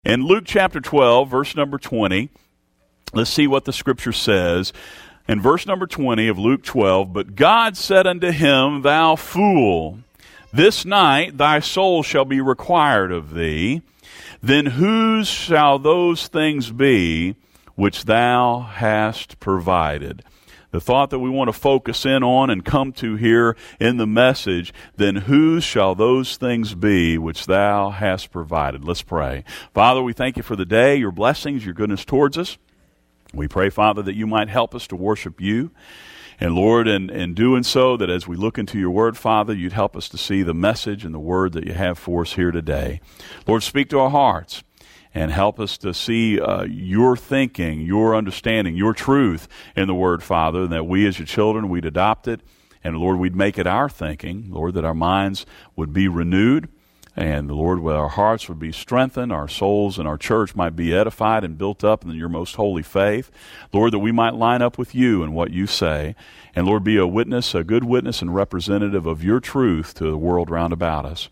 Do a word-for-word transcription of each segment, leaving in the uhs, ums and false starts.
In Luke chapter twelve, verse number twenty, let's see what the scripture says. In verse number twenty of Luke twelve, "But God said unto him, Thou fool, this night thy soul shall be required of thee. Then whose shall those things be which thou hast provided?" The thought that we want to focus in on and come to here in the message, "Then whose shall those things be which thou hast provided?" Let's pray. Father, we thank you for the day, your blessings, your goodness towards us. We pray, Father, that you might help us to worship you. And Lord, in, in doing so, that as we look into your word, Father, you'd help us to see the message and the word that you have for us here today. Lord, speak to our hearts and help us to see uh, your thinking, your understanding, your truth in the word, Father, and that we as your children, we'd adopt it. And Lord, we'd make it our thinking, Lord, that our minds would be renewed. And Lord, our hearts would be strengthened, our souls and our church might be edified and built up in your most holy faith. Lord, that we might line up with you and what you say. And Lord, be a witness, a good witness and representative of your truth to the world round about us.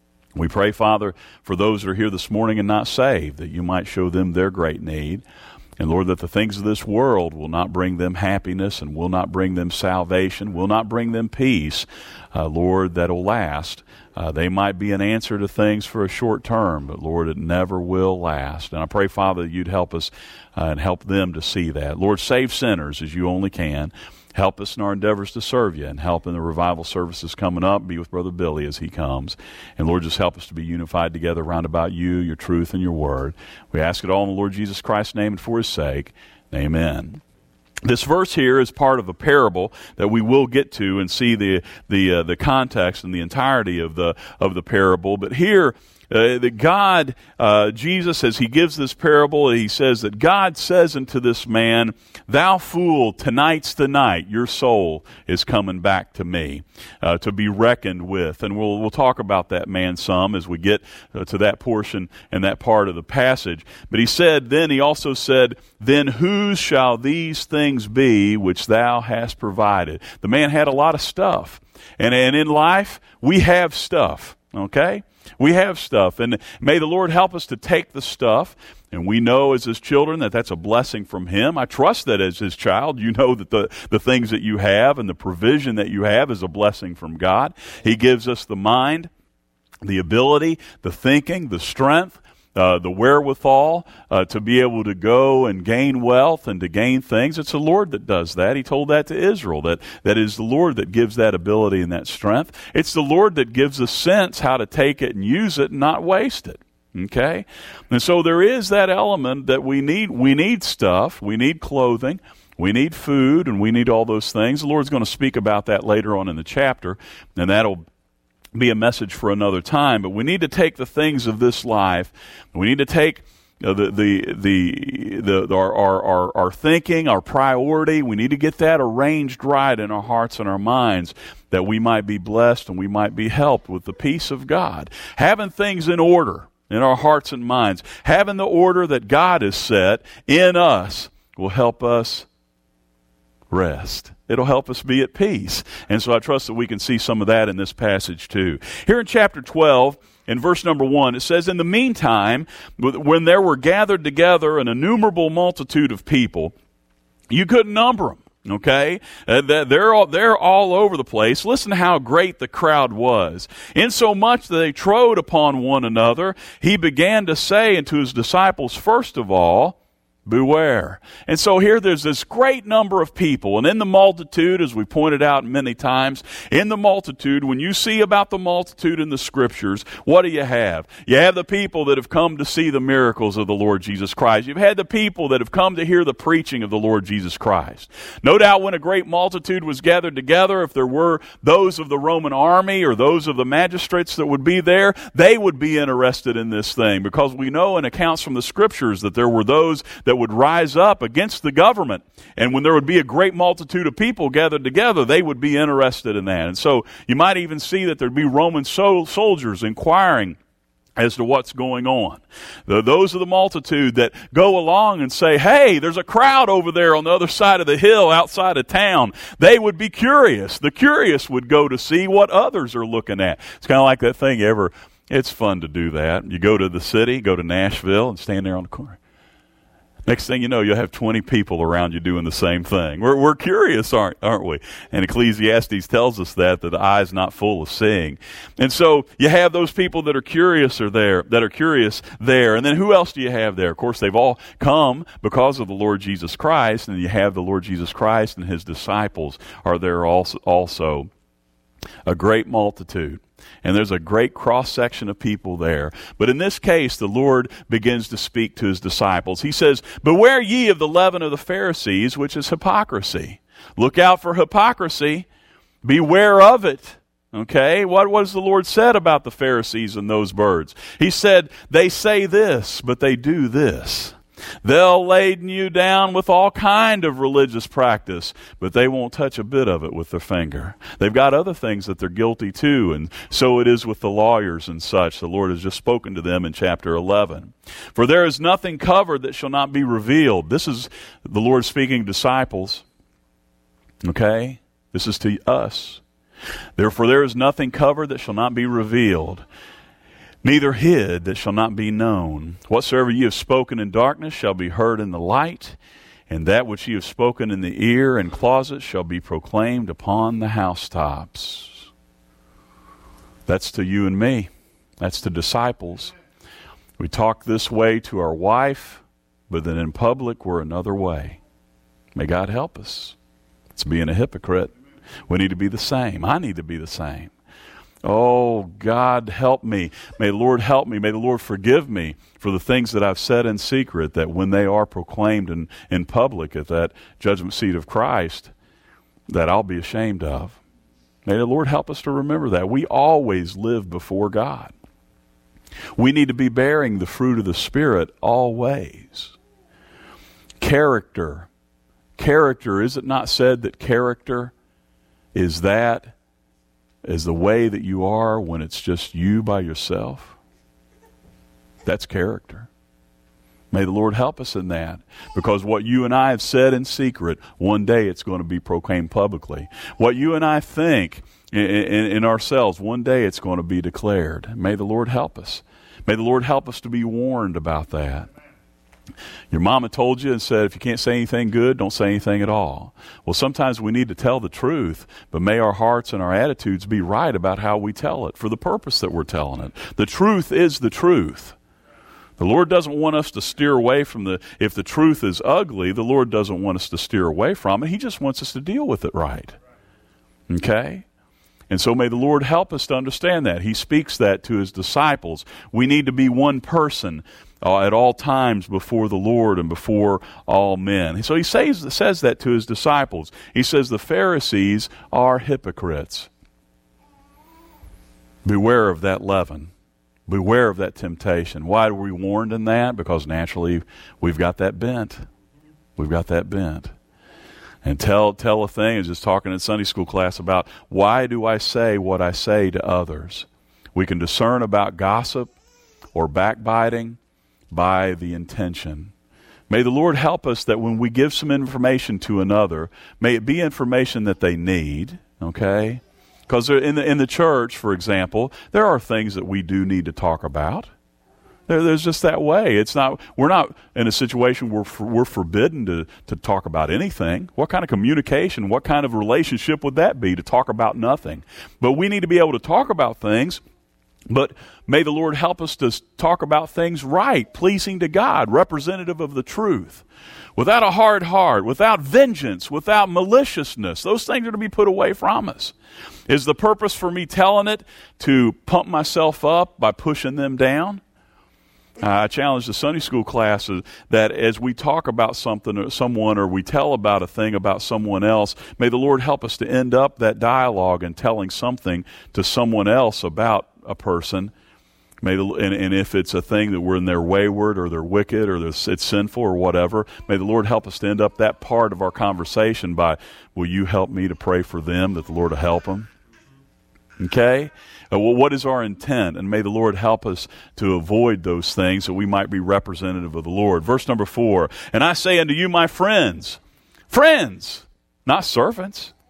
We pray, Father, for those that are here this morning and not saved, that you might show them their great need. And Lord, that the things of this world will not bring them happiness and will not bring them salvation, will not bring them peace, uh, Lord, that will last. Uh, they might be an answer to things for a short term, but Lord, it never will last. And I pray, Father, that you'd help us uh, and help them to see that. Lord, save sinners as you only can. Help us in our endeavors to serve you, and help in the revival services coming up. Be with Brother Billy as he comes. And Lord, just help us to be unified together round about you, your truth, and your word. We ask it all in the Lord Jesus Christ's name and for his sake. Amen. This verse here is part of a parable that we will get to and see the the uh, the context and the entirety of the of the parable. But here, uh, that God, uh, Jesus, as he gives this parable, he says that God says unto this man, "Thou fool, tonight's the night. Your soul is coming back to me, uh, to be reckoned with." And we'll we'll talk about that man some as we get uh, to that portion and that part of the passage. But he said, then he also said, "Then whose shall these things be which thou hast provided?" The man had a lot of stuff. And, and in life, we have stuff, okay? We have stuff, and may the Lord help us to take the stuff, and we know as his children that that's a blessing from him. I trust that as his child, you know that the, the things that you have and the provision that you have is a blessing from God. He gives us the mind, the ability, the thinking, the strength, Uh, the wherewithal uh, to be able to go and gain wealth and to gain things. It's the Lord that does that. He told that to Israel, that that is the Lord that gives that ability and that strength. It's the Lord that gives us sense how to take it and use it and not waste it. Okay? And so there is that element that we need. We need stuff. We need clothing. We need food, and we need all those things. The Lord's going to speak about that later on in the chapter, and that'll be a message for another time. But we need to take the things of this life. We need to take uh, the, the the the the our, our our our thinking, our priority. We need to get that arranged right in our hearts and our minds, that we might be blessed and we might be helped with the peace of God. Having things in order in our hearts and minds, having the order that God has set in us, will help us rest. It'll help us be at peace. And so I trust that we can see some of that in this passage too. Here in chapter twelve, in verse number one, it says, "In the meantime, when there were gathered together an innumerable multitude of people," you couldn't number them. Okay, uh, they're all, they're all over the place. Listen to how great the crowd was. "Insomuch that they trode upon one another, he began to say unto his disciples, first of all, beware." And so here there's this great number of people, and in the multitude, as we pointed out many times, in the multitude, when you see about the multitude in the scriptures, what do you have? You have the people that have come to see the miracles of the Lord Jesus Christ. You've had the people that have come to hear the preaching of the Lord Jesus Christ. No doubt when a great multitude was gathered together, if there were those of the Roman army or those of the magistrates that would be there, they would be interested in this thing, because we know in accounts from the scriptures that there were those that would rise up against the government. And when there would be a great multitude of people gathered together, they would be interested in that. And so you might even see that there'd be Roman so- soldiers inquiring as to what's going on. The, those are the multitude that go along and say, "Hey, there's a crowd over there on the other side of the hill outside of town." They would be curious. The curious would go to see what others are looking at. It's kind of like that thing, you ever It's fun to do that. You go to the city, go to Nashville, and stand there on the corner. Next thing you know, you'll have twenty people around you doing the same thing. We're, we're curious, aren't, aren't we? And Ecclesiastes tells us that, that the eye is not full of seeing. And so you have those people that are curious are there, that are curious there. And then who else do you have there? Of course, they've all come because of the Lord Jesus Christ, and you have the Lord Jesus Christ and his disciples are there also. also. A great multitude. And there's a great cross-section of people there. But in this case, the Lord begins to speak to his disciples. He says, "Beware ye of the leaven of the Pharisees, which is hypocrisy." Look out for hypocrisy. Beware of it. Okay? What was the Lord said about the Pharisees and those birds? He said, they say this, but they do this. They'll laden you down with all kind of religious practice, but they won't touch a bit of it with their finger. They've got other things that they're guilty too, and so it is with the lawyers and such. The Lord has just spoken to them in chapter eleven. "For there is nothing covered that shall not be revealed." This is the Lord speaking to disciples. Okay? This is to us. "Therefore there is nothing covered that shall not be revealed, neither hid that shall not be known. Whatsoever ye have spoken in darkness shall be heard in the light, and that which ye have spoken in the ear and closet shall be proclaimed upon the housetops." That's to you and me. That's to disciples. We talk this way to our wife, but then in public we're another way. May God help us. It's being a hypocrite. We need to be the same. I need to be the same. Oh, God, help me. May the Lord help me. May the Lord forgive me for the things that I've said in secret, that when they are proclaimed in, in public at that judgment seat of Christ, that I'll be ashamed of. May the Lord help us to remember that. We always live before God. We need to be bearing the fruit of the Spirit always. Character. Character. Is it not said that character is that is the way that you are when it's just you by yourself? That's character. May the Lord help us in that, because what you and I have said in secret, one day it's going to be proclaimed publicly. What you and I think in, in, in ourselves, one day it's going to be declared. May the Lord help us. May the Lord help us to be warned about that. Your mama told you and said, if you can't say anything good, don't say anything at all. Well, sometimes we need to tell the truth, but may our hearts and our attitudes be right about how we tell it for the purpose that we're telling it. The truth is the truth. The Lord doesn't want us to steer away from the, if the truth is ugly, the Lord doesn't want us to steer away from it. He just wants us to deal with it right. Okay? And so may the Lord help us to understand that. He speaks that to his disciples. We need to be one person uh, at all times before the Lord and before all men. So he says, says that to his disciples. He says the Pharisees are hypocrites. Beware of that leaven. Beware of that temptation. Why are we warned in that? Because naturally we've got that bent. We've got that bent. And tell tell a thing, I was just talking in Sunday school class about why do I say what I say to others. We can discern about gossip or backbiting by the intention. May the Lord help us that when we give some information to another, may it be information that they need, okay? Because in the, in the church, for example, there are things that we do need to talk about. There, there's just that way. It's not. We're not in a situation where for, we're forbidden to, to talk about anything. What kind of communication, what kind of relationship would that be to talk about nothing? But we need to be able to talk about things. But may the Lord help us to talk about things right, pleasing to God, representative of the truth. Without a hard heart, without vengeance, without maliciousness. Those things are to be put away from us. Is the purpose for me telling it to pump myself up by pushing them down? Uh, I challenge the Sunday school classes that as we talk about something or someone, or we tell about a thing about someone else, may the Lord help us to end up that dialogue and telling something to someone else about a person. May the, and, and if it's a thing that we're in they're wayward or they're wicked or they're, it's sinful or whatever, may the Lord help us to end up that part of our conversation by, will you help me to pray for them that the Lord will help them? Okay? Uh, well, what is our intent? And may the Lord help us to avoid those things so we might be representative of the Lord. Verse number four, and I say unto you, my friends, friends, not servants.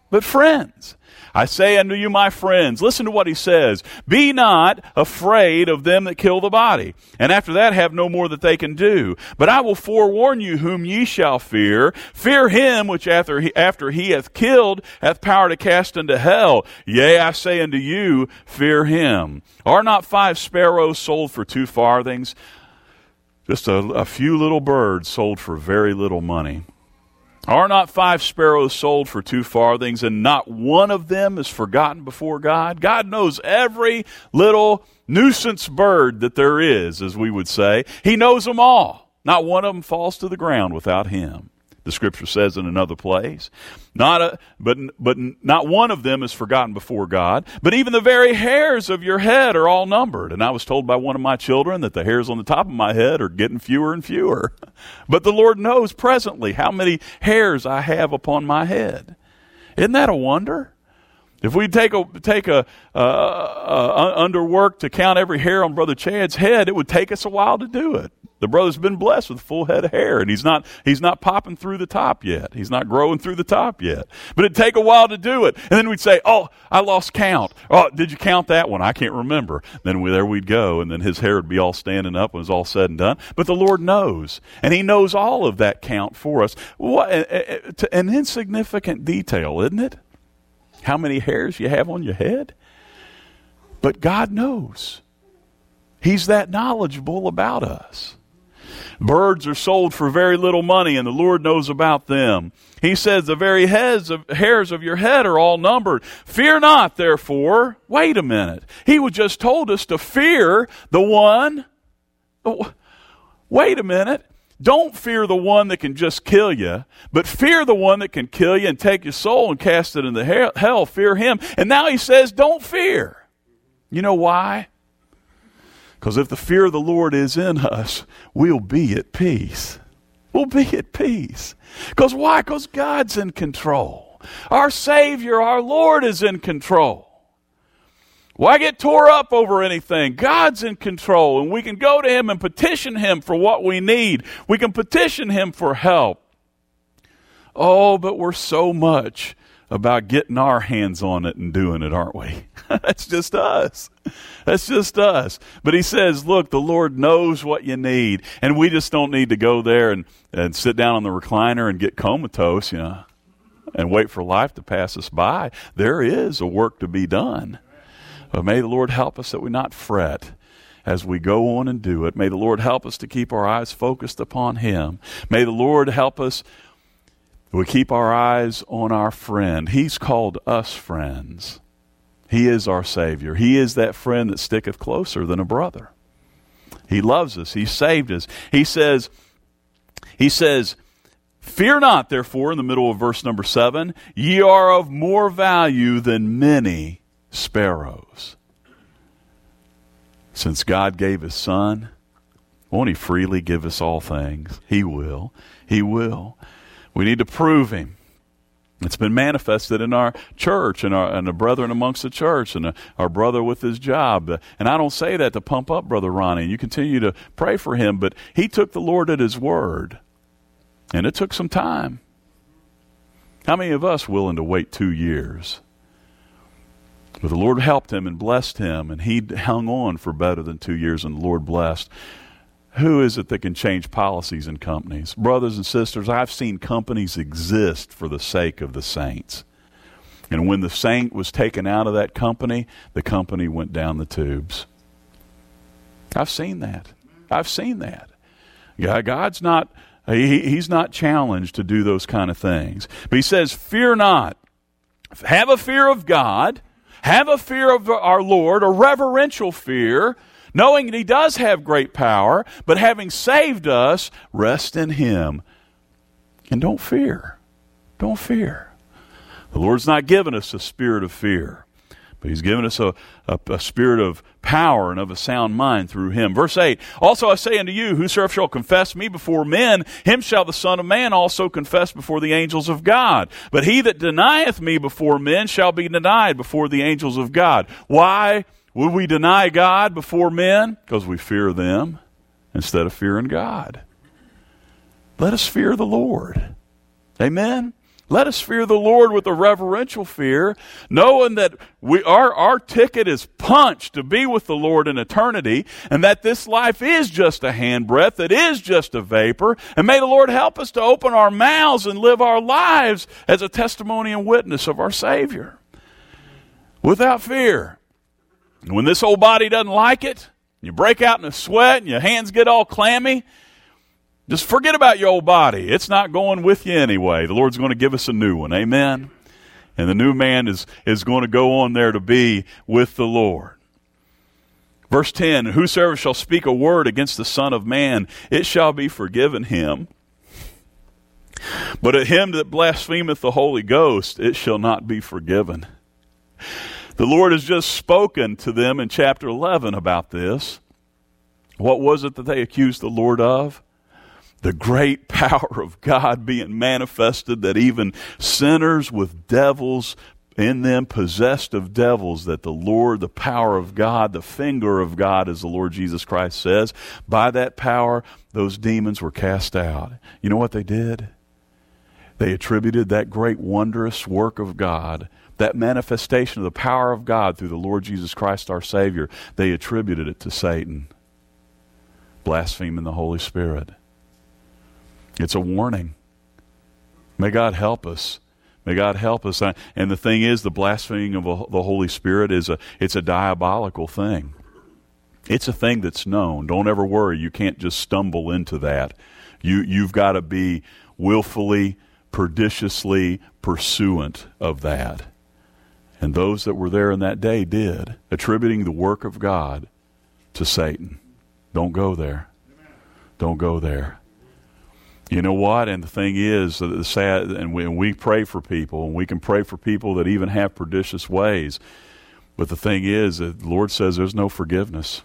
but friends. I say unto you, my friends, listen to what he says. Be not afraid of them that kill the body, and after that have no more that they can do. But I will forewarn you whom ye shall fear. Fear him which after he, after he hath killed hath power to cast into hell. Yea, I say unto you, fear him. Are not five sparrows sold for two farthings? Just a, a few little birds sold for very little money. Are not five sparrows sold for two farthings, and not one of them is forgotten before God? God knows every little nuisance bird that there is, as we would say. He knows them all. Not one of them falls to the ground without him. The scripture says in another place, not a, but, but not one of them is forgotten before God, but even the very hairs of your head are all numbered. And I was told by one of my children that the hairs on the top of my head are getting fewer and fewer. But the Lord knows presently how many hairs I have upon my head. Isn't that a wonder? If we take a take a uh, uh, under work to count every hair on Brother Chad's head, it would take us a while to do it. The brother's been blessed with a full head of hair, and he's not he's not popping through the top yet. He's not growing through the top yet. But it'd take a while to do it. And then we'd say, oh, I lost count. Oh, did you count that one? I can't remember. Then we, there we'd go, and then his hair would be all standing up when it was all said and done. But the Lord knows, and he knows all of that count for us. What, an insignificant detail, isn't it? How many hairs you have on your head? But God knows. He's that knowledgeable about us. Birds are sold for very little money, and the Lord knows about them. He says the very heads of, hairs of your head are all numbered. Fear not, therefore. Wait a minute. He would just told us to fear the one. Oh, wait a minute. Don't fear the one that can just kill you, but fear the one that can kill you and take your soul and cast it into hell. Fear him. And now he says, don't fear. You know why? Because if the fear of the Lord is in us, we'll be at peace. We'll be at peace. Because why? Because God's in control. Our Savior, our Lord is in control. Why get tore up over anything? God's in control, and we can go to him and petition him for what we need. We can petition him for help. Oh, but we're so much about getting our hands on it and doing it, aren't we? That's just us. That's just us. But he says, look, the Lord knows what you need, and we just don't need to go there and, and sit down on the recliner and get comatose, you know, and wait for life to pass us by. There is a work to be done. But may the Lord help us that we not fret as we go on and do it. May the Lord help us to keep our eyes focused upon him. May the Lord help us we keep our eyes on our friend. He's called us friends. He is our Savior. He is that friend that sticketh closer than a brother. He loves us. He saved us. He says, he says, fear not, therefore, in the middle of verse number seven, ye are of more value than many sparrows. Since God gave his Son, won't he freely give us all things? He will. He will. We need to prove him. It's been manifested in our church and our and the brethren amongst the church and a, our brother with his job. And I don't say that to pump up Brother Ronnie. You continue to pray for him, but he took the Lord at his word. And it took some time. How many of us willing to wait two years? But the Lord helped him and blessed him, and he hung on for better than two years, and the Lord blessed. Who is it that can change policies in companies? Brothers and sisters, I've seen companies exist for the sake of the saints. And when the saint was taken out of that company, the company went down the tubes. I've seen that. I've seen that. God's not, he, he's not challenged to do those kind of things. But he says, fear not. Have a fear of God. Have a fear of our Lord, a reverential fear, knowing that he does have great power, but having saved us, rest in him. And don't fear. Don't fear. The Lord's not given us a spirit of fear, but he's given us a, a, a spirit of power and of a sound mind through him. Verse eight, also I say unto you, whosoever shall confess me before men, him shall the Son of Man also confess before the angels of God. But he that denieth me before men shall be denied before the angels of God. Why would we deny God before men? Because we fear them instead of fearing God. Let us fear the Lord. Amen? Let us fear the Lord with a reverential fear, knowing that we our, our ticket is punched to be with the Lord in eternity, and that this life is just a handbreadth, it is just a vapor, and may the Lord help us to open our mouths and live our lives as a testimony and witness of our Savior. Without fear. And when this old body doesn't like it, you break out in a sweat and your hands get all clammy, just forget about your old body. It's not going with you anyway. The Lord's going to give us a new one. Amen? And the new man is, is going to go on there to be with the Lord. Verse ten, whosoever shall speak a word against the Son of Man, it shall be forgiven him. But at him that blasphemeth the Holy Ghost, it shall not be forgiven. The Lord has just spoken to them in chapter eleven about this. What was it that they accused the Lord of? The great power of God being manifested, that even sinners with devils in them, possessed of devils, that the Lord, the power of God, the finger of God, as the Lord Jesus Christ says, by that power, those demons were cast out. You know what they did? They attributed that great wondrous work of God, that manifestation of the power of God through the Lord Jesus Christ our Savior, they attributed it to Satan, blaspheming the Holy Spirit. It's a warning. May God help us. May God help us. And the thing is, the blaspheming of the Holy Spirit is a it's a diabolical thing. It's a thing that's known. Don't ever worry. You can't just stumble into that. You you've got to be willfully, perniciously pursuant of that. And those that were there in that day did, attributing the work of God to Satan. Don't go there. Don't go there. You know what? And the thing is, the sad, and we, and we pray for people, and we can pray for people that even have pernicious ways. But the thing is, that the Lord says there's no forgiveness.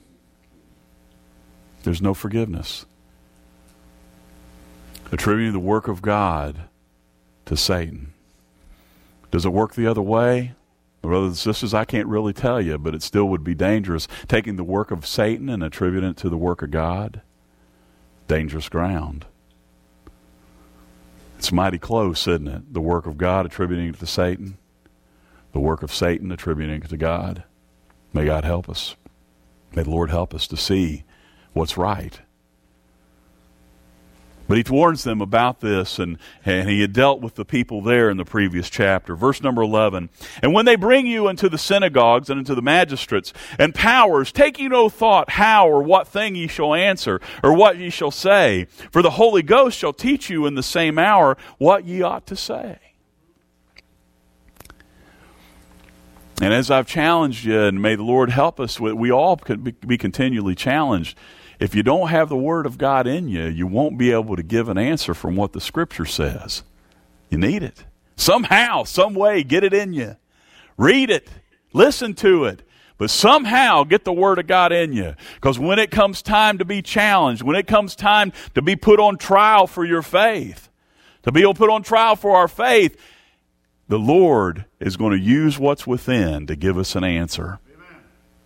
There's no forgiveness. Attributing the work of God to Satan. Does it work the other way? Brothers and sisters, I can't really tell you, but it still would be dangerous. Taking the work of Satan and attributing it to the work of God, dangerous ground. It's mighty close, isn't it? The work of God attributing it to Satan, the work of Satan attributing it to God. May God help us. May the Lord help us to see what's right. But he warns them about this, and, and he had dealt with the people there in the previous chapter. Verse number eleven, and when they bring you into the synagogues and into the magistrates and powers, take ye no thought how or what thing ye shall answer, or what ye shall say. For the Holy Ghost shall teach you in the same hour what ye ought to say. And as I've challenged you, and may the Lord help us, we all could be continually challenged. If you don't have the Word of God in you, you won't be able to give an answer from what the Scripture says. You need it. Somehow, some way, get it in you. Read it. Listen to it. But somehow get the Word of God in you. Because when it comes time to be challenged, when it comes time to be put on trial for your faith, to be put on trial for our faith, the Lord is going to use what's within to give us an answer. Amen.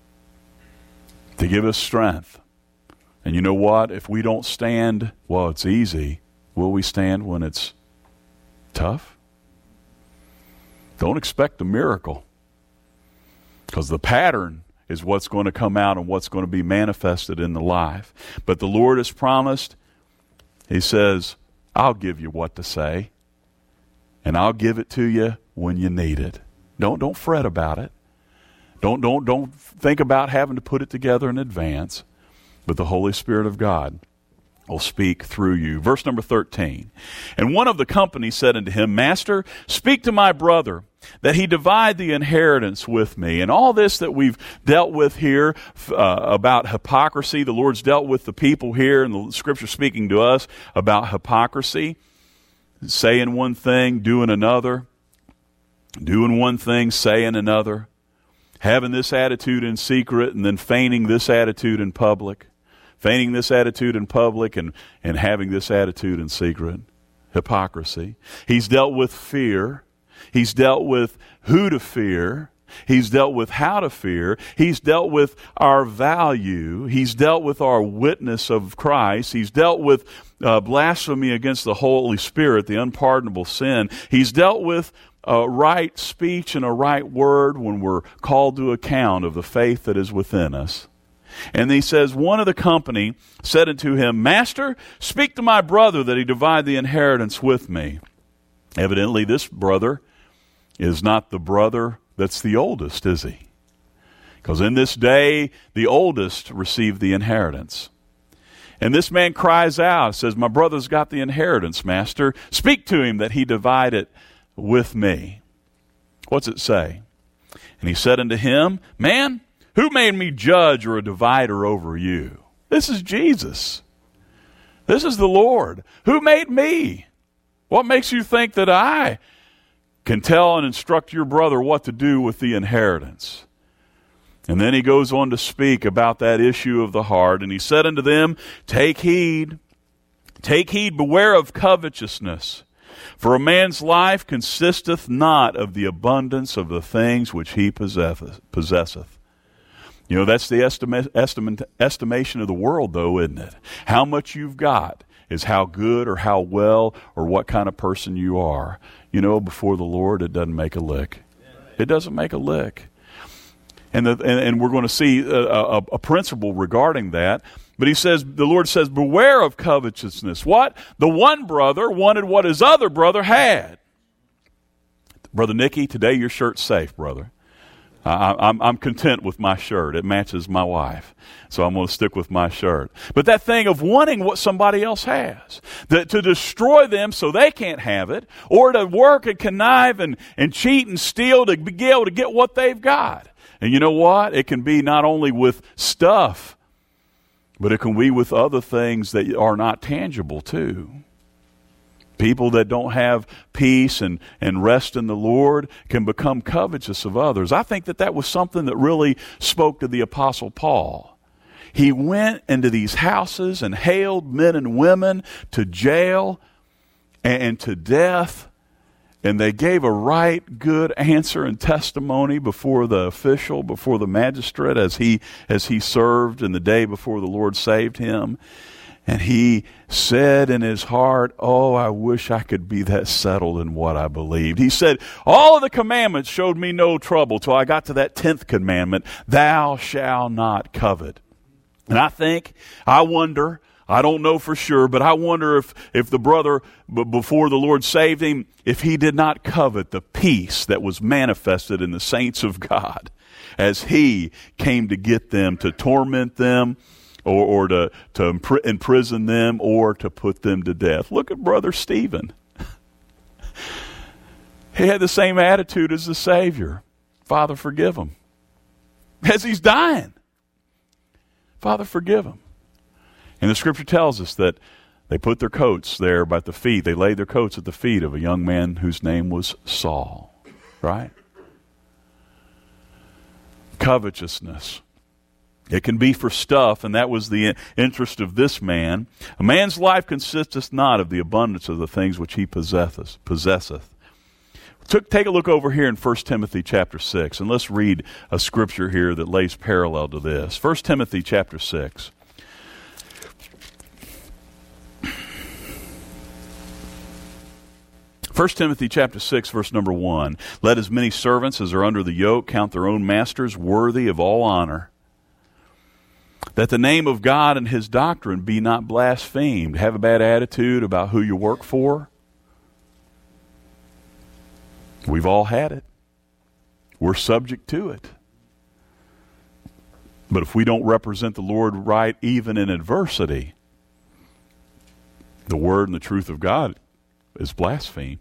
To give us strength. And you know what? If we don't stand, well, it's easy. Will we stand when it's tough? Don't expect a miracle. Because the pattern is what's going to come out and what's going to be manifested in the life. But the Lord has promised, he says, I'll give you what to say. And I'll give it to you when you need it. Don't, don't fret about it. Don't, don't, don't think about having to put it together in advance. But the Holy Spirit of God will speak through you. Verse number thirteen. And one of the company said unto him, Master, speak to my brother, that he divide the inheritance with me. And all this that we've dealt with here uh, about hypocrisy, the Lord's dealt with the people here, and the Scripture speaking to us about hypocrisy. Saying one thing, doing another. Doing one thing, saying another. Having this attitude in secret and then feigning this attitude in public. Feigning this attitude in public and, and having this attitude in secret. Hypocrisy. He's dealt with fear. He's dealt with who to fear. He's dealt with how to fear. He's dealt with our value. He's dealt with our witness of Christ. He's dealt with uh, blasphemy against the Holy Spirit, the unpardonable sin. He's dealt with a right speech and a right word when we're called to account of the faith that is within us. And he says, one of the company said unto him, Master, speak to my brother that he divide the inheritance with me. Evidently, this brother is not the brother that's the oldest, is he? Because in this day, the oldest received the inheritance. And this man cries out, says, my brother's got the inheritance, Master. Speak to him that he divide it with me. What's it say? And he said unto him, Man, who made me judge or a divider over you? This is Jesus. This is the Lord. Who made me? What makes you think that I can tell and instruct your brother what to do with the inheritance? And then he goes on to speak about that issue of the heart. And he said unto them, Take heed, take heed, beware of covetousness. For a man's life consisteth not of the abundance of the things which he possesseth. possesseth. You know, that's the estima- estima- estimation of the world, though, isn't it? How much you've got is how good or how well or what kind of person you are. You know, before the Lord, it doesn't make a lick. It doesn't make a lick. And, the, and, and we're going to see a, a, a principle regarding that. But he says, the Lord says, beware of covetousness. What? The one brother wanted what his other brother had. Brother Nicky, today your shirt's safe, brother. I, I'm, I'm content with my shirt. It matches my wife. So I'm going to stick with my shirt. But that thing of wanting what somebody else has, that to destroy them so they can't have it, or to work and connive and, and cheat and steal to be able to get what they've got. And you know what? It can be not only with stuff, but it can be with other things that are not tangible too. People that don't have peace and, and rest in the Lord can become covetous of others. I think that that was something that really spoke to the Apostle Paul. He went into these houses and hailed men and women to jail and, and to death. And they gave a right good answer and testimony before the official, before the magistrate, as he as he served in the day before the Lord saved him. And he said in his heart, oh, I wish I could be that settled in what I believed. He said, all of the commandments showed me no trouble till I got to that tenth commandment, thou shalt not covet. And I think, I wonder, I don't know for sure, but I wonder if, if the brother, b- before the Lord saved him, if he did not covet the peace that was manifested in the saints of God as he came to get them, to torment them, or, or to, to impr- imprison them, or to put them to death. Look at Brother Stephen. He had the same attitude as the Savior. Father, forgive him. As he's dying. Father, forgive him. And the Scripture tells us that they put their coats there by the feet. They laid their coats at the feet of a young man whose name was Saul. Right? Covetousness. It can be for stuff, and that was the interest of this man. A man's life consisteth not of the abundance of the things which he possesseth. possesseth. Take a look over here in First Timothy chapter six, and let's read a scripture here that lays parallel to this. First Timothy chapter six. First Timothy chapter six, verse number one. Let as many servants as are under the yoke count their own masters worthy of all honor, that the name of God and his doctrine be not blasphemed. Have a bad attitude about who you work for? We've all had it. We're subject to it. But if we don't represent the Lord right, even in adversity, the word and the truth of God is blasphemed.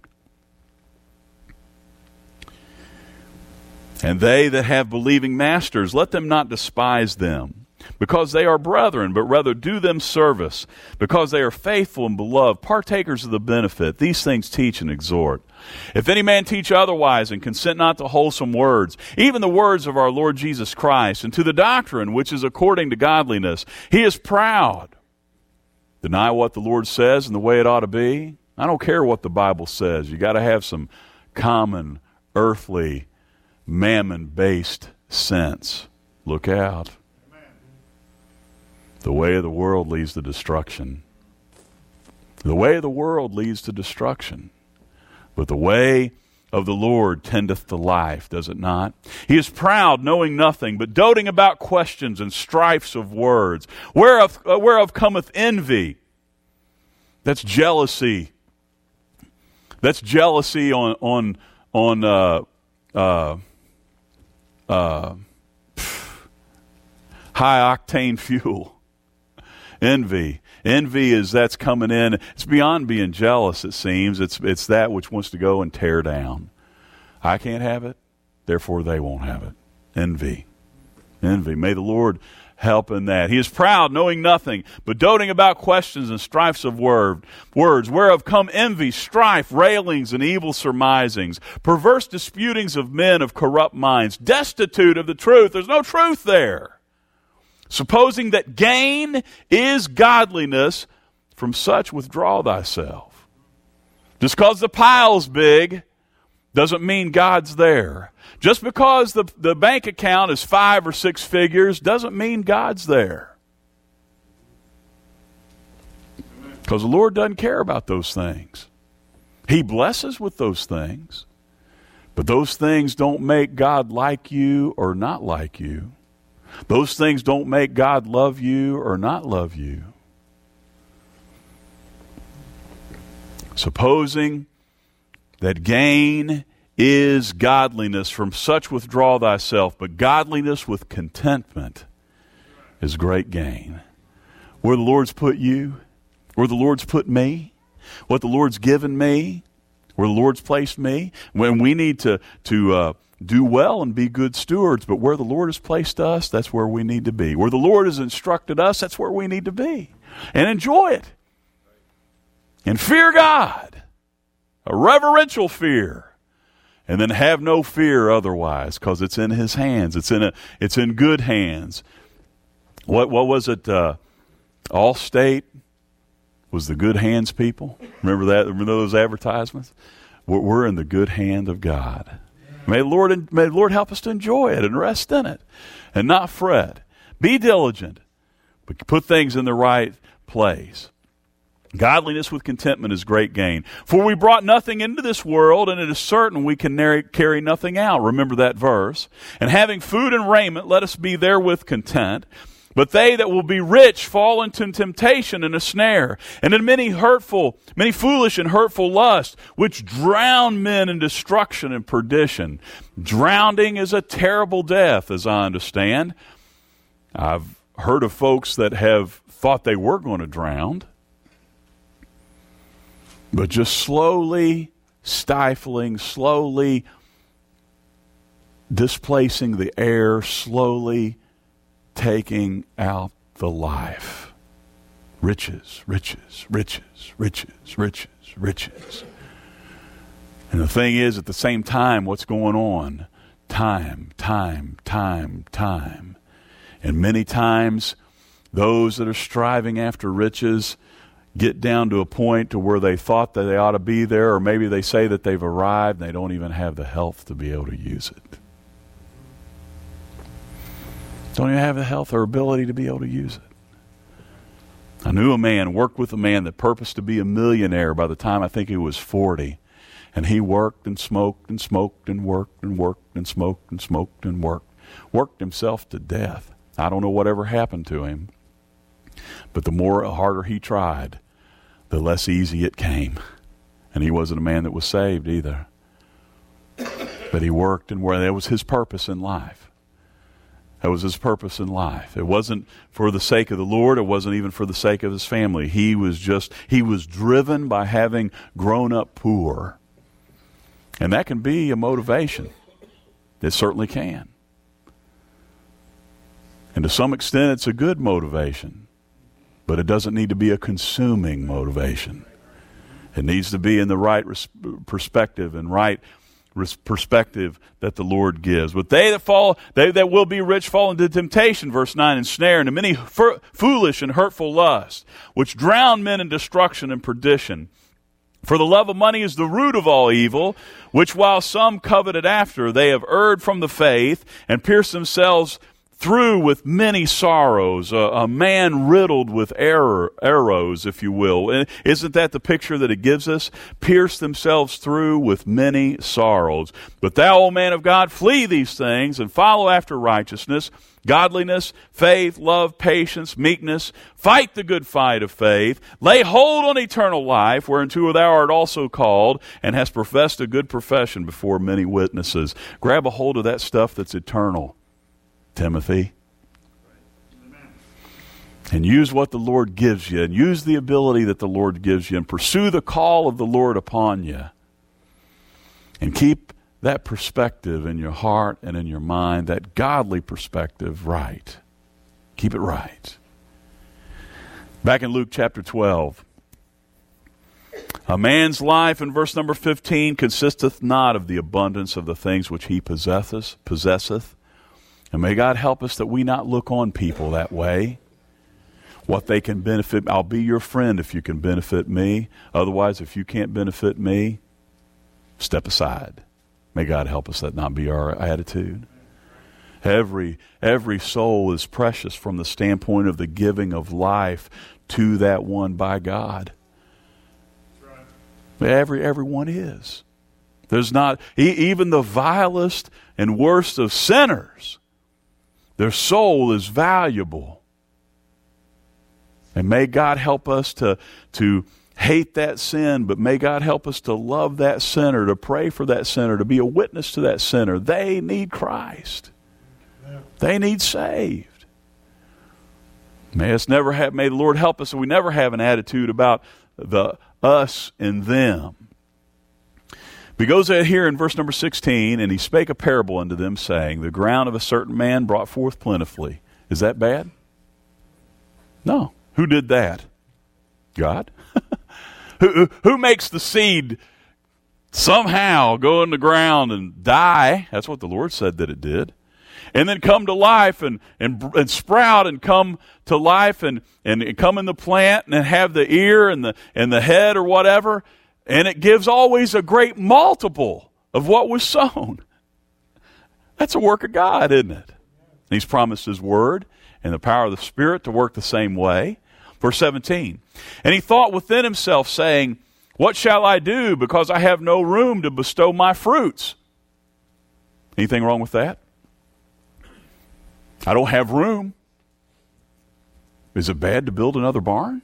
And they that have believing masters, let them not despise them, because they are brethren, but rather do them service, because they are faithful and beloved, partakers of the benefit. These things teach and exhort. If any man teach otherwise, and consent not to wholesome words, even the words of our Lord Jesus Christ, and to the doctrine which is according to godliness, he is proud. Deny what the Lord says and the way it ought to be. I don't care what the Bible says. You got to have some common earthly mammon-based sense. Look out. The way of the world leads to destruction. The way of the world leads to destruction. But the way of the Lord tendeth to life, does it not? He is proud, knowing nothing, but doting about questions and strifes of words, whereof, uh, whereof cometh envy. That's jealousy. That's jealousy on on on uh, uh, uh, high octane fuel. Envy. Envy is that's coming in. It's beyond being jealous, it seems. It's it's that which wants to go and tear down. I can't have it, therefore they won't have it. Envy. Envy. May the Lord help in that. He is proud, knowing nothing, but doting about questions and strifes of word, words, whereof come envy, strife, railings, and evil surmisings, perverse disputings of men of corrupt minds, destitute of the truth. There's no truth there. Supposing that gain is godliness, from such withdraw thyself. Just because the pile's big doesn't mean God's there. Just because the, the bank account is five or six figures doesn't mean God's there. Because the Lord doesn't care about those things. He blesses with those things. But those things don't make God like you or not like you. Those things don't make God love you or not love you. Supposing that gain is godliness, from such withdraw thyself, but godliness with contentment is great gain. Where the Lord's put you, where the Lord's put me, what the Lord's given me, where the Lord's placed me, when we need to, to uh, do well and be good stewards, but where the Lord has placed us, that's where we need to be. Where the Lord has instructed us, that's where we need to be. And enjoy it. And fear God. A reverential fear. And then have no fear otherwise, because it's in His hands. It's in a, it's in good hands. What what was it? Uh, Allstate was the good hands people. Remember that? Remember those advertisements? We're, we're in the good hand of God. May the Lord, may the Lord help us to enjoy it and rest in it and not fret. Be diligent, but put things in the right place. Godliness with contentment is great gain. For we brought nothing into this world, and it is certain we can carry nothing out. Remember that verse. And having food and raiment, let us be therewith content. But they that will be rich fall into temptation and a snare, and in many hurtful, many foolish and hurtful lusts, which drown men in destruction and perdition. Drowning is a terrible death, as I understand. I've heard of folks that have thought they were going to drown, but just slowly stifling, slowly displacing the air, slowly taking out the life. Riches, riches, riches, riches, riches, riches. And the thing is, at the same time, what's going on? Time, time, time, time. And many times, those that are striving after riches get down to a point to where they thought that they ought to be there, or maybe they say that they've arrived and they don't even have the health to be able to use it. Don't even have the health or ability to be able to use it. I knew a man, worked with a man that purposed to be a millionaire by the time I think he was forty. And he worked and smoked and smoked and worked and worked and smoked and smoked and worked. Worked himself to death. I don't know whatever happened to him. But the more harder he tried, the less easy it came. And he wasn't a man that was saved either. But he worked and worked. That was his purpose in life. That was his purpose in life. It wasn't for the sake of the Lord. It wasn't even for the sake of his family. He was just, he was driven by having grown up poor. And that can be a motivation. It certainly can. And to some extent, it's a good motivation. But it doesn't need to be a consuming motivation. It needs to be in the right res- perspective and right res- perspective that the Lord gives. But they that fall, they that will be rich fall into temptation, verse nine, and snare, and many f- foolish and hurtful lusts, which drown men in destruction and perdition. For the love of money is the root of all evil, which while some coveted after, they have erred from the faith and pierced themselves through with many sorrows, a, a man riddled with error, arrows, if you will. And isn't that the picture that it gives us? Pierced themselves through with many sorrows. But thou, O man of God, flee these things and follow after righteousness, godliness, faith, love, patience, meekness. Fight the good fight of faith. Lay hold on eternal life, whereunto thou art also called, and hast professed a good profession before many witnesses. Grab a hold of that stuff that's eternal, Timothy. And use what the Lord gives you, and use the ability that the Lord gives you, and pursue the call of the Lord upon you. And keep that perspective in your heart and in your mind, that godly perspective, right. Keep it right. Back in Luke chapter twelve. A man's life, in verse number fifteen, consisteth not of the abundance of the things which he possesseth, possesseth. And may God help us that we not look on people that way. What they can benefit. I'll be your friend if you can benefit me. Otherwise, if you can't benefit me, step aside. May God help us that not be our attitude. Every, every soul is precious from the standpoint of the giving of life to that one by God. Every, everyone is. There's not, even the vilest and worst of sinners, their soul is valuable. And may God help us to, to hate that sin, but may God help us to love that sinner, to pray for that sinner, to be a witness to that sinner. They need Christ. Yeah. They need saved. May us never have, may the Lord help us so we never have an attitude about the us and them. He goes out here in verse number sixteen, and he spake a parable unto them, saying, the ground of a certain man brought forth plentifully. Is that bad? No. Who did that? God. who, who, who makes the seed somehow go in the ground and die? That's what the Lord said that it did. And then come to life and, and, and sprout and come to life and, and come in the plant and have the ear and the, and the head or whatever. And it gives always a great multiple of what was sown. That's a work of God, isn't it? And he's promised his word and the power of the Spirit to work the same way. Verse seventeen, and he thought within himself, saying, what shall I do, because I have no room to bestow my fruits? Anything wrong with that? I don't have room. Is it bad to build another barn?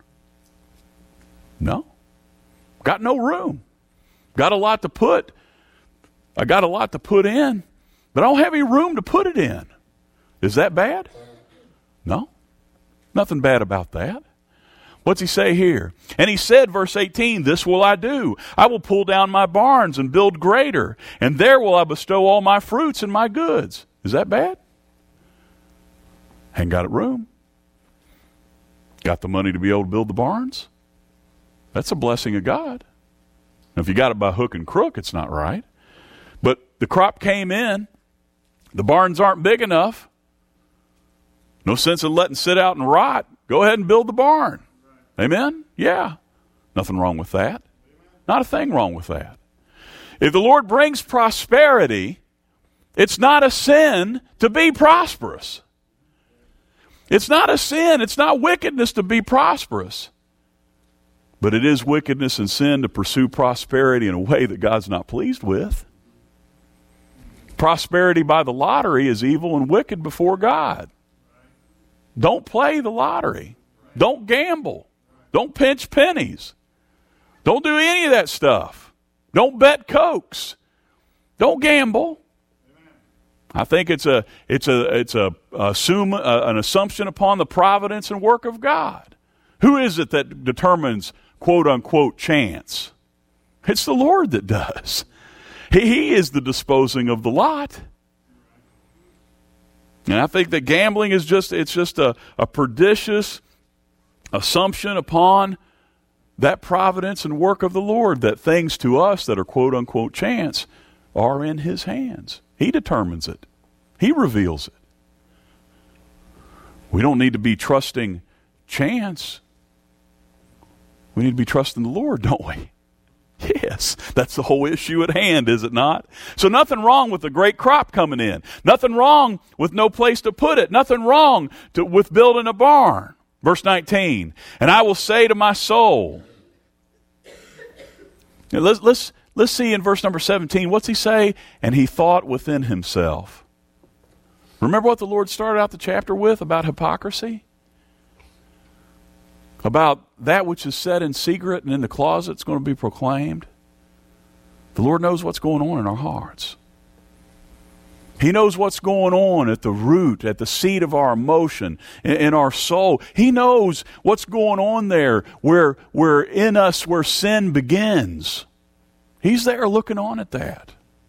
No. Got no room. Got a lot to put. I got a lot to put in, but I don't have any room to put it in. Is that bad? No. Nothing bad about that. What's he say here? And he said, verse eighteen, this will I do. I will pull down my barns and build greater, and there will I bestow all my fruits and my goods. Is that bad? Ain't got room. Got the money to be able to build the barns? That's a blessing of God. Now, if you got it by hook and crook, it's not right. But the crop came in. The barns aren't big enough. No sense in letting it sit out and rot. Go ahead and build the barn. Amen? Yeah. Nothing wrong with that. Not a thing wrong with that. If the Lord brings prosperity, it's not a sin to be prosperous. It's not a sin. It's not wickedness to be prosperous. But it is wickedness and sin to pursue prosperity in a way that God's not pleased with. Prosperity by the lottery is evil and wicked before God. Don't play the lottery. Don't gamble. Don't pinch pennies. Don't do any of that stuff. Don't bet cokes. Don't gamble. I think it's a it's a it's a assume a, an assumption upon the providence and work of God. Who is it that determines quote unquote chance? It's the Lord that does. He, he is the disposing of the lot. And I think that gambling is just, it's just a, a pernicious assumption upon that providence and work of the Lord, that things to us that are quote unquote chance are in his hands. He determines it. He reveals it. We don't need to be trusting chance. We need to be trusting the Lord, don't we? Yes, that's the whole issue at hand, is it not? So nothing wrong with a great crop coming in. Nothing wrong with no place to put it. Nothing wrong to, with building a barn. Verse nineteen, and I will say to my soul. Now let's, let's, let's see in verse number seventeen, what's he say? And he thought within himself. Remember what the Lord started out the chapter with about hypocrisy? About that which is said in secret and in the closet is going to be proclaimed. The Lord knows what's going on in our hearts. He knows what's going on at the root, at the seat of our emotion, in, in our soul. He knows what's going on there, where, where in us, where sin begins. He's there looking on at that.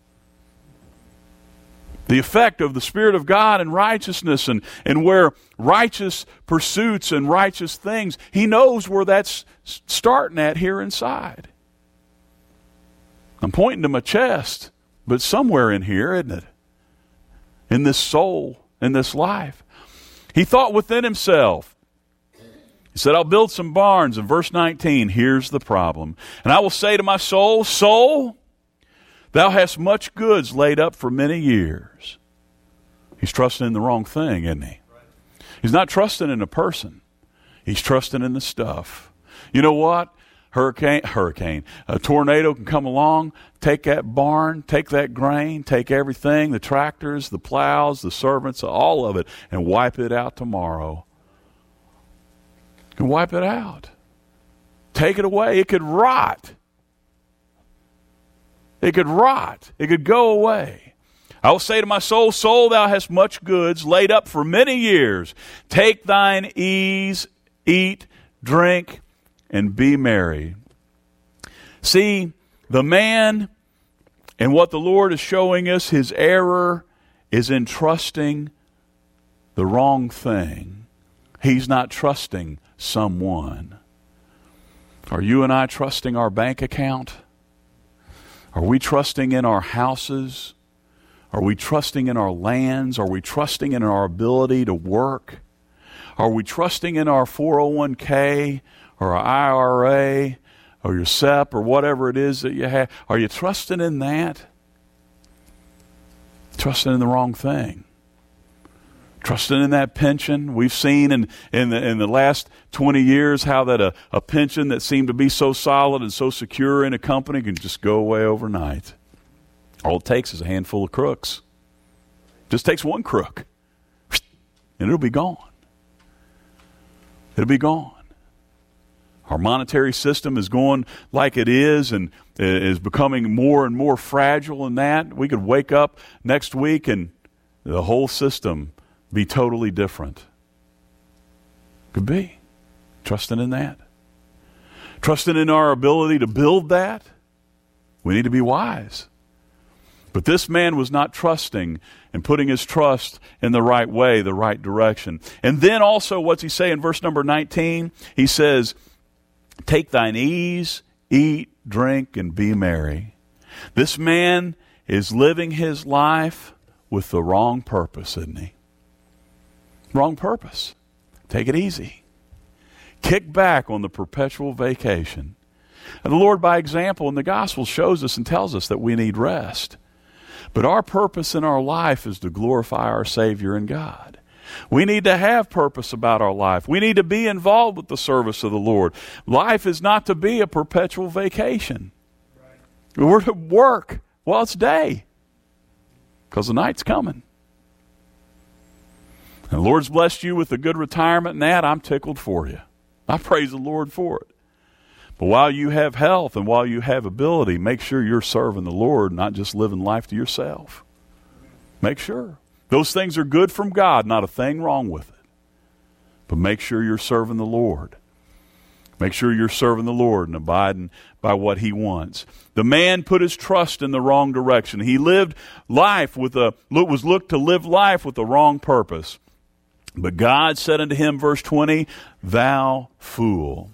The effect of the Spirit of God and righteousness, and, and where righteous pursuits and righteous things, He knows where that's starting at here inside. I'm pointing to my chest, but somewhere in here, isn't it? In this soul, in this life. He thought within himself. He said, I'll build some barns. In verse nineteen, here's the problem. And I will say to my soul, soul, thou hast much goods laid up for many years. He's trusting in the wrong thing, isn't he? He's not trusting in a person. He's trusting in the stuff. You know what? Hurricane, hurricane, a tornado can come along, take that barn, take that grain, take everything, the tractors, the plows, the servants, all of it, and wipe it out tomorrow. It can wipe it out. Take it away. It could rot. It could rot. It could go away. I will say to my soul, soul, thou hast much goods laid up for many years. Take thine ease, eat, drink, and be merry. See, the man, and what the Lord is showing us, his error is in trusting the wrong thing. He's not trusting someone. Are you and I trusting our bank account? Are we trusting in our houses? Are we trusting in our lands? Are we trusting in our ability to work? Are we trusting in our four oh one k or our I R A or your S E P or whatever it is that you have? Are you trusting in that? Trusting in the wrong thing. Trusting in that pension. We've seen in, in, the, in the last twenty years how that a, a pension that seemed to be so solid and so secure in a company can just go away overnight. All it takes is a handful of crooks. Just takes one crook, and it'll be gone. It'll be gone. Our monetary system is going like it is and is becoming more and more fragile in that. We could wake up next week and the whole system be totally different. Could be. Trusting in that. Trusting in our ability to build that. We need to be wise. But this man was not trusting and putting his trust in the right way, the right direction. And then also, what's he say in verse number nineteen? He says, take thine ease, eat, drink, and be merry. This man is living his life with the wrong purpose, isn't he? Wrong purpose. Take it easy. Kick back on the perpetual vacation. And the Lord, by example in the gospel, shows us and tells us that we need rest. But our purpose in our life is to glorify our Savior and God. We need to have purpose about our life. We need to be involved with the service of the Lord. Life is not to be a perpetual vacation. Right. We're to work while it's day, because the night's coming. And the Lord's blessed you with a good retirement and that. I'm tickled for you. I praise the Lord for it. But while you have health and while you have ability, make sure you're serving the Lord, not just living life to yourself. Make sure. Those things are good from God, not a thing wrong with it. But make sure you're serving the Lord. Make sure you're serving the Lord and abiding by what He wants. The man put his trust in the wrong direction. He lived life with a, was looked to live life with the wrong purpose. But God said unto him, verse twenty, thou fool.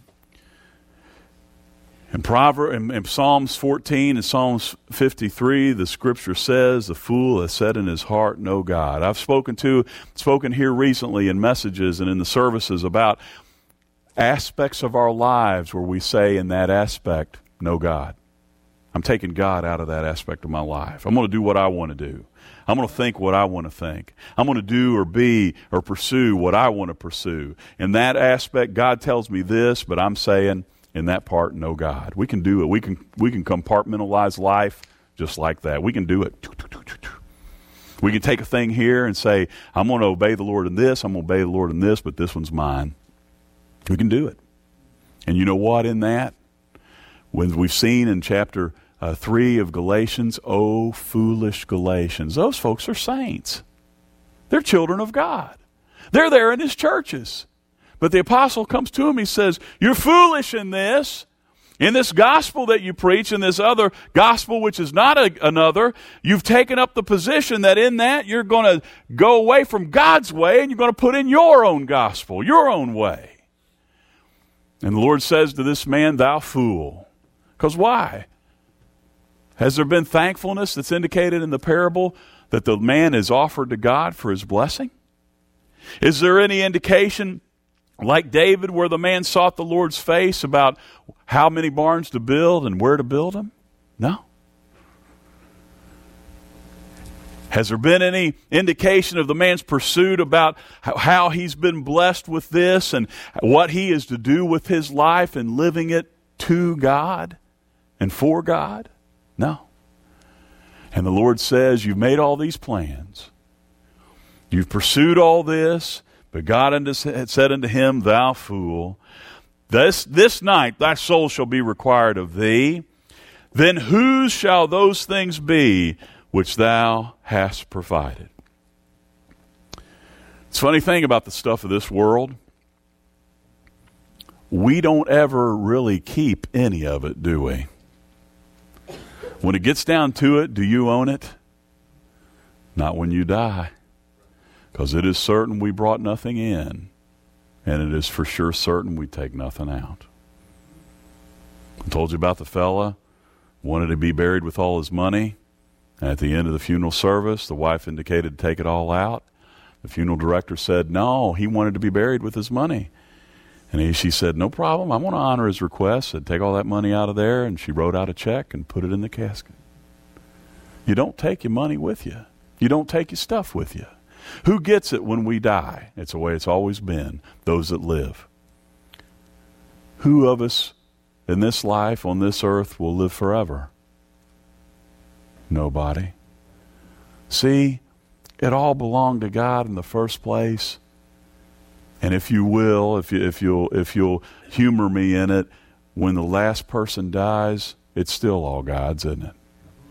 In, Proverbs, in, in Psalms fourteen and Psalms fifty-three, the scripture says, the fool has said in his heart, no God. I've spoken to, spoken here recently in messages and in the services about aspects of our lives where we say in that aspect, no God. I'm taking God out of that aspect of my life. I'm going to do what I want to do. I'm going to think what I want to think. I'm going to do or be or pursue what I want to pursue. In that aspect, God tells me this, but I'm saying in that part, no God. We can do it. We can we can compartmentalize life just like that. We can do it. We can take a thing here and say, I'm going to obey the Lord in this, I'm going to obey the Lord in this, but this one's mine. We can do it. And you know what in that? When we've seen in chapter uh, three of Galatians, oh, foolish Galatians. Those folks are saints. They're children of God. They're there in his churches. But the apostle comes to him, he says, you're foolish in this. In this gospel that you preach, in this other gospel which is not a, another, you've taken up the position that in that you're going to go away from God's way and you're going to put in your own gospel, your own way. And the Lord says to this man, thou fool. Because why? Has there been thankfulness that's indicated in the parable that the man is offered to God for his blessing? Is there any indication, like David, where the man sought the Lord's face about how many barns to build and where to build them? No. Has there been any indication of the man's pursuit about how he's been blessed with this and what he is to do with his life and living it to God and for God? No. And the Lord says, you've made all these plans. You've pursued all this, but God had said unto him, thou fool, this, this night thy soul shall be required of thee. Then whose shall those things be which thou hast provided? It's a funny thing about the stuff of this world. We don't ever really keep any of it, do we? When it gets down to it, do you own it? Not when you die. Because it is certain we brought nothing in, and it is for sure certain we take nothing out. I told you about the fella wanted to be buried with all his money, and at the end of the funeral service, the wife indicated to take it all out. The funeral director said, no, he wanted to be buried with his money. And he, she said, no problem, I'm going to honor his request and take all that money out of there, and she wrote out a check and put it in the casket. You don't take your money with you. You don't take your stuff with you. Who gets it when we die? It's the way it's always been, those that live. Who of us in this life, on this earth, will live forever? Nobody. See, it all belonged to God in the first place. And if you will, if you if you'll if you'll humor me in it, when the last person dies, it's still all God's, isn't it?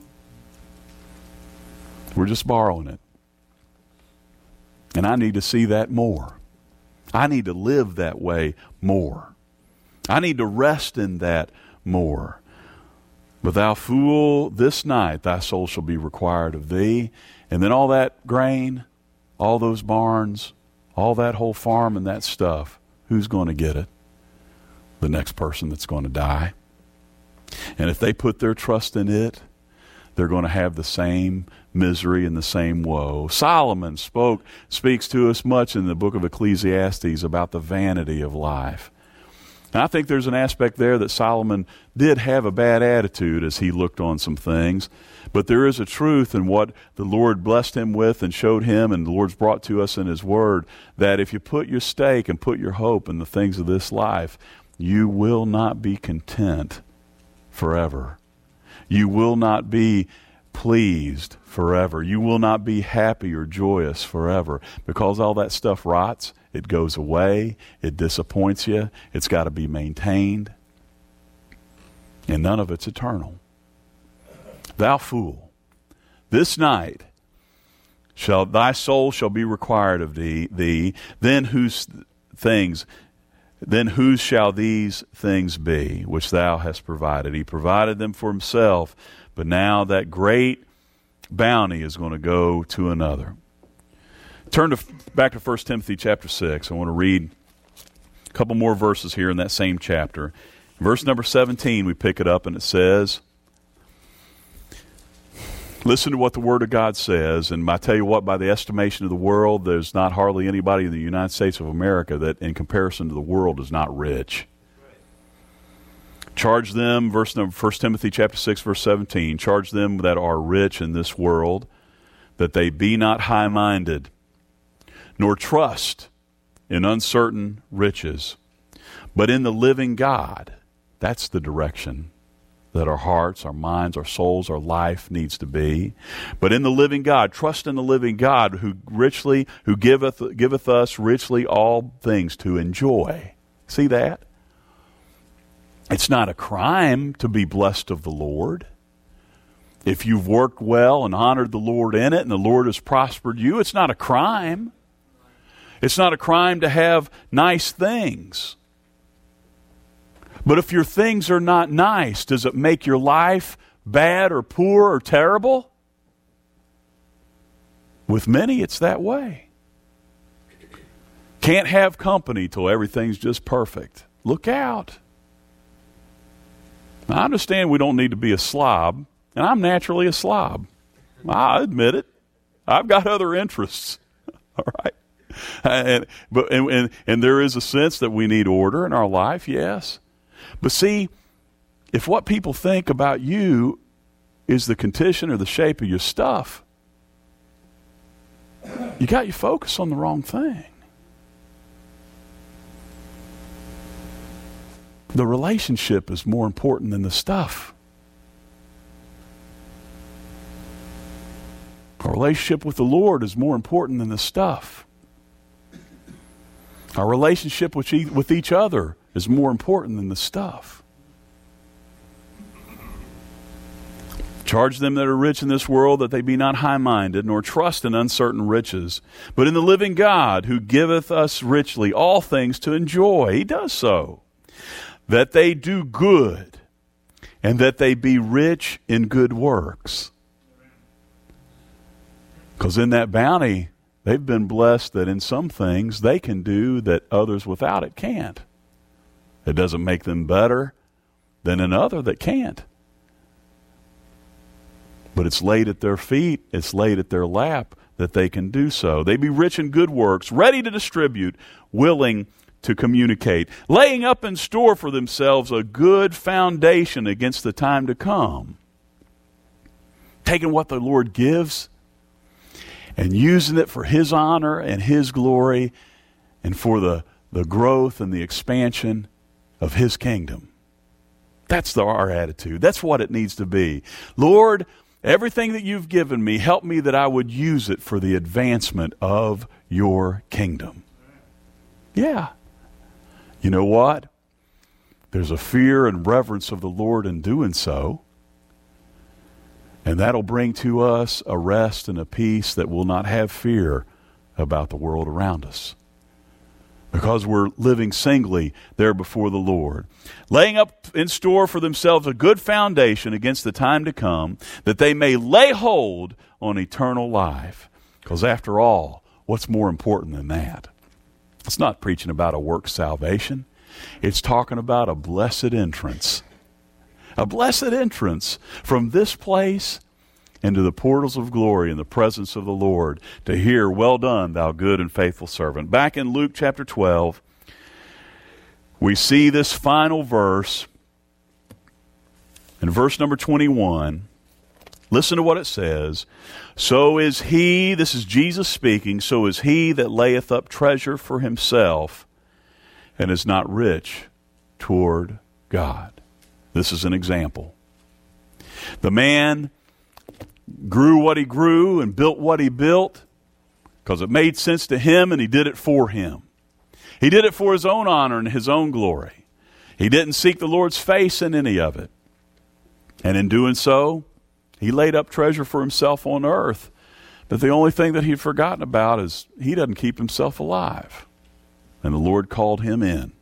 We're just borrowing it. And I need to see that more. I need to live that way more. I need to rest in that more. But thou fool, this night thy soul shall be required of thee. And then all that grain, all those barns, all that whole farm and that stuff, who's going to get it? The next person that's going to die. And if they put their trust in it, they're going to have the same misery and the same woe. Solomon spoke, speaks to us much in the book of Ecclesiastes about the vanity of life. And I think there's an aspect there that Solomon did have a bad attitude as he looked on some things. But there is a truth in what the Lord blessed him with and showed him, and the Lord's brought to us in his word, that if you put your stake and put your hope in the things of this life, you will not be content forever. You will not be pleased forever. You will not be happy or joyous forever, because all that stuff rots. It goes away. It disappoints you. It's got to be maintained. And none of it's eternal. Thou fool, this night shall thy soul shall be required of thee, thee. Then whose things, then whose shall these things be which thou hast provided? He provided them for himself, but now that great bounty is going to go to another. Turn to back to First Timothy chapter six. I want to read a couple more verses here in that same chapter. Verse number seventeen, we pick it up and it says, listen to what the Word of God says, and I tell you what, by the estimation of the world, there's not hardly anybody in the United States of America that, in comparison to the world, is not rich. Charge them, verse number, First Timothy chapter six, verse seventeen, charge them that are rich in this world, that they be not high-minded, nor trust in uncertain riches, but in the living God. That's the direction that our hearts, our minds, our souls, our life needs to be. But in the living God, trust in the living God who richly, who giveth, giveth us richly all things to enjoy. See that? It's not a crime to be blessed of the Lord. If you've worked well and honored the Lord in it and the Lord has prospered you, it's not a crime. It's not a crime to have nice things. But if your things are not nice, does it make your life bad or poor or terrible? With many, it's that way. Can't have company till everything's just perfect. Look out. Now, I understand we don't need to be a slob, and I'm naturally a slob. I admit it. I've got other interests. All right. And, but, and, and, and there is a sense that we need order in our life, yes. But see, if what people think about you is the condition or the shape of your stuff, you got your focus on the wrong thing. The relationship is more important than the stuff. Our relationship with the Lord is more important than the stuff. Our relationship with each, with each other is more important than the stuff. Charge them that are rich in this world that they be not high-minded, nor trust in uncertain riches, but in the living God who giveth us richly all things to enjoy. He does so. That they do good, and that they be rich in good works. Because in that bounty, they've been blessed that in some things they can do that others without it can't. It doesn't make them better than another that can't. But it's laid at their feet, it's laid at their lap that they can do so. They be rich in good works, ready to distribute, willing to communicate, laying up in store for themselves a good foundation against the time to come. Taking what the Lord gives and using it for His honor and His glory and for the, the growth and the expansion of His kingdom. That's the, our attitude. That's what it needs to be. Lord, everything that you've given me, help me that I would use it for the advancement of your kingdom. Yeah. You know what? There's a fear and reverence of the Lord in doing so. And that'll bring to us a rest and a peace that will not have fear about the world around us. Because we're living singly there before the Lord. Laying up in store for themselves a good foundation against the time to come, that they may lay hold on eternal life. Because after all, what's more important than that? It's not preaching about a work salvation. It's talking about a blessed entrance. A blessed entrance from this place into the portals of glory in the presence of the Lord to hear, well done, thou good and faithful servant. Back in Luke chapter twelve, we see this final verse. In verse number twenty-one, listen to what it says. So is he, this is Jesus speaking, so is he that layeth up treasure for himself and is not rich toward God. This is an example. The man grew what he grew and built what he built because it made sense to him and he did it for him. He did it for his own honor and his own glory. He didn't seek the Lord's face in any of it. And in doing so, he laid up treasure for himself on earth. But the only thing that he'd forgotten about is he doesn't keep himself alive. And the Lord called him in.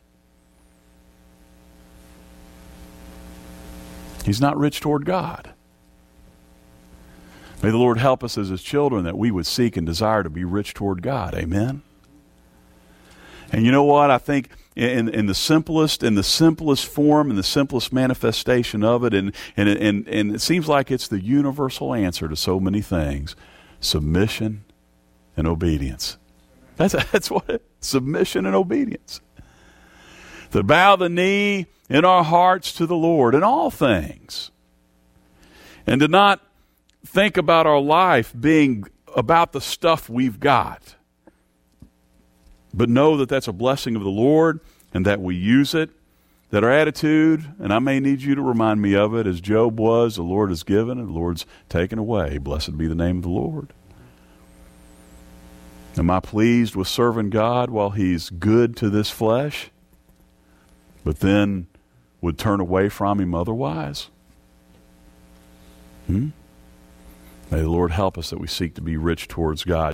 He's not rich toward God. May the Lord help us as His children that we would seek and desire to be rich toward God. Amen? And you know what? I think in, in the simplest, in the simplest form, in the simplest manifestation of it, and, and, and, and it seems like it's the universal answer to so many things, submission and obedience. That's, that's what it is, submission and obedience. that bow the knee in our hearts to the Lord in all things, and to not think about our life being about the stuff we've got, but know that that's a blessing of the Lord and that we use it, that our attitude, and I may need you to remind me of it, as Job was, the Lord has given and the Lord's taken away. Blessed be the name of the Lord. Am I pleased with serving God while He's good to this flesh, but then would turn away from Him otherwise? Hmm? May the Lord help us that we seek to be rich towards God.